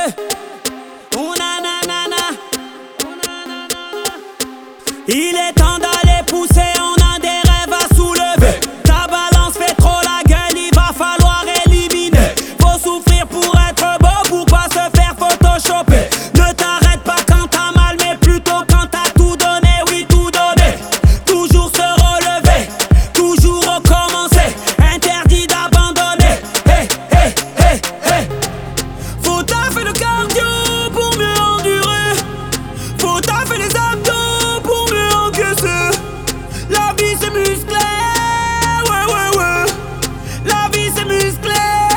Il est temps d'aller pousser, on a des rêves à soulever. Ta balance fait trop la gueule, il va falloir éliminer. Faut souffrir pour être beau, pour pas se faire photoshopper. Ne t'arrête pas quand t'as mal, mais plutôt quand t'as tout donné, oui tout donné. Toujours se relever, toujours recommencer. Interdit d'abandonner. Hey, hey, hey, hey. Faut taffer le cardio pour mieux endurer. Faut taffer les abdos. La vie c'est musclé, ouais ouais ouais. La vie c'est musclé.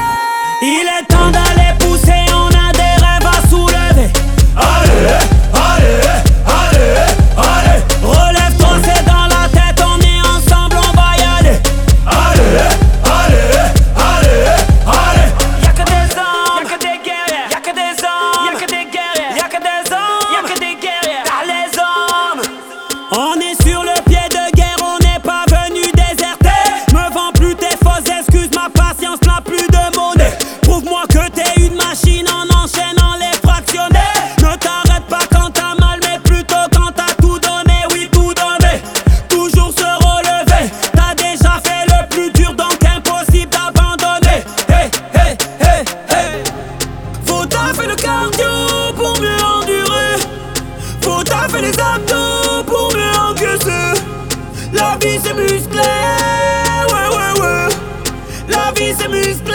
Il est temps d'aller pousser, on a des rêves à soulever. Allez, allez, allez, allez. Relève-toi, c'est dans la tête, on est ensemble, on va y aller. Allez, allez, allez, allez. Y'a que des hommes, y'a que des guerriers. Y'a que des hommes, y'a que des guerriers. Y'a que des hommes, y'a que des guerriers. T'as les hommes. On est sur le pied de guerre, on n'est pas venu déserter. Me vends plus tes fausses excuses, ma patience n'a plus de monnaie. Prouve-moi que t'es une machine en enchaînant les fractionnés. Ne t'arrête pas quand t'as mal, mais plutôt quand t'as tout donné, oui tout donné. Toujours se relever, t'as déjà fait le plus dur, donc impossible d'abandonner. Hey, hey, hey, hey. Faut taffer le cardio pour mieux endurer. Faut taffer les abdos pour mieux encaisser. La vie c'est musclé, ouais ouais ouais. La vie c'est musclé.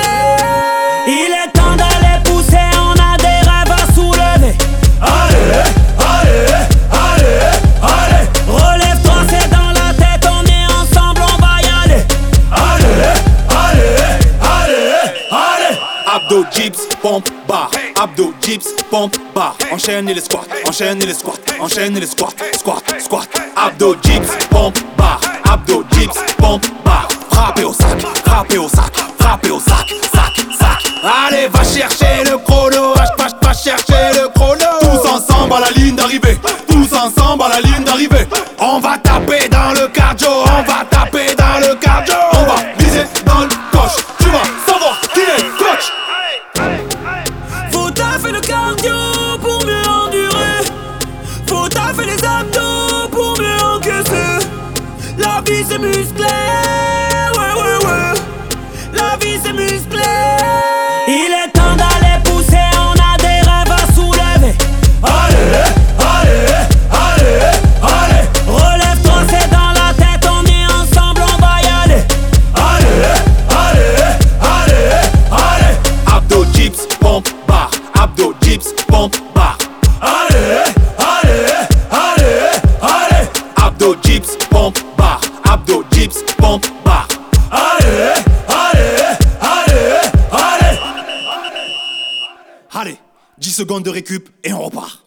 Il est temps d'aller pousser, on a des rêves à soulever. Allez, allez, allez, allez. Relève-toi, c'est dans la tête, on est ensemble, on va y aller. Allez, allez, allez, allez. Abdo, dips, pompe, bar. Abdo, dips, pompe, bar. Enchaînez les squats, enchaînez les squats, enchaînez les squats, squat, squat. Abdo, dips, pompe, bar. Abdo, dips, pompe, bar. Frappez au sac, frappez au sac, frappez au sac, sac, sac. Allez, va chercher le chrono, va chercher le chrono. Tous ensemble à la ligne d'arrivée, tous ensemble à la ligne d'arrivée. On va taper dans le cardio, on va taper dans le cardio. On va viser dans le coche, tu vas savoir qui est coach. Faut taffer le cardio pour mieux endurer. Faut taffer les abdos pour mieux encaisser. La vie c'est musclé, ouais ouais ouais. La vie c'est musclé. Il est temps d'aller pousser, on a des rêves à soulever. Allez, allez, allez, allez. Relève-toi, c'est dans la tête, on est ensemble, on va y aller. Allez, allez, allez, allez. Abdo, dips, pompe, bar. Abdo, dips, pompe, bar. Allez, allez, allez, allez. Abdo, dips, pompe, bar. Abdo, dips, pompe, bar. Allez, allez, allez, allez. Allez, 10 secondes de récup et on repart.